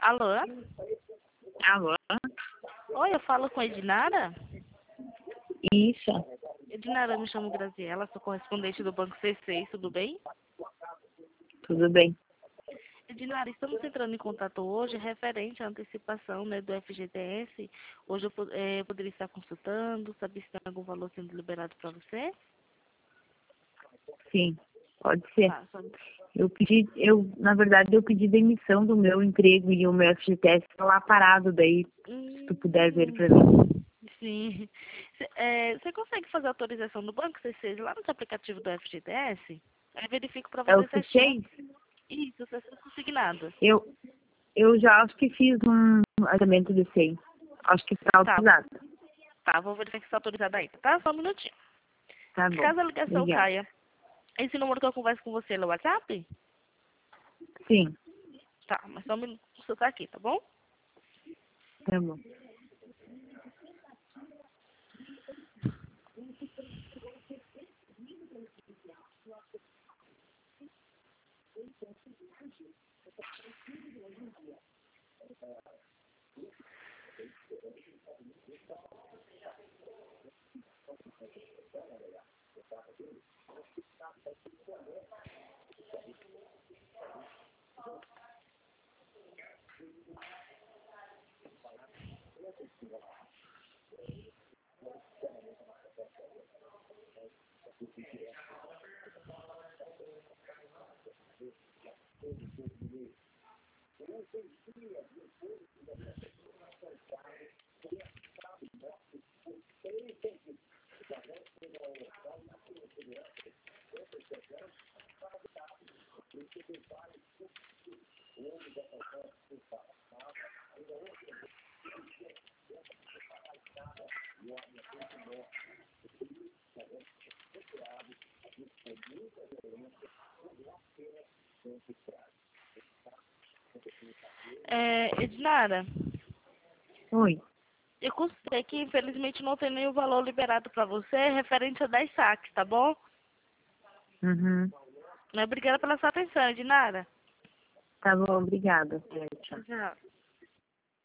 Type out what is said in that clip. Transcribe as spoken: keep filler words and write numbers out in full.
Alô? Alô? Oi, eu falo com a Edinara? Isso, Edinara, eu me chamo Graziela, sou correspondente do Banco C seis, tudo bem? tudo bem. Edinara, estamos entrando em contato hoje referente à antecipação, né, do F G T S. Hoje eu po- eh, poderia estar consultando, saber se tem algum valor sendo liberado para você? Sim, pode ser. Tá, só... Eu pedi, eu, na verdade, eu pedi demissão do meu emprego e o meu F G T S está lá parado, daí, se tu puder ver Hum, para mim. sim. Cê, eh, Você consegue fazer autorização no Banco C seis lá no aplicativo do F G T S? Aí verifico para É o você C certinho. seis? Isso, C seis consignado. Eu, eu já acho que fiz um orçamento de cem. Acho que está Tá, autorizado. tá, vou verificar se está autorizado aí, tá? Só um minutinho. Tá bom. Caso a ligação Obrigada. caia, esse número que eu converso com você é no WhatsApp? Sim, Tá, mas só um minuto pra você tá aqui, tá bom? tá bom. É, Ednara, Oi. eu constatei que infelizmente não tem nenhum valor liberado pra você referente a dez saques, tá bom? Uhum. Obrigada pela sua atenção, Ednara. Tá bom, obrigada. Tchau. Tchau.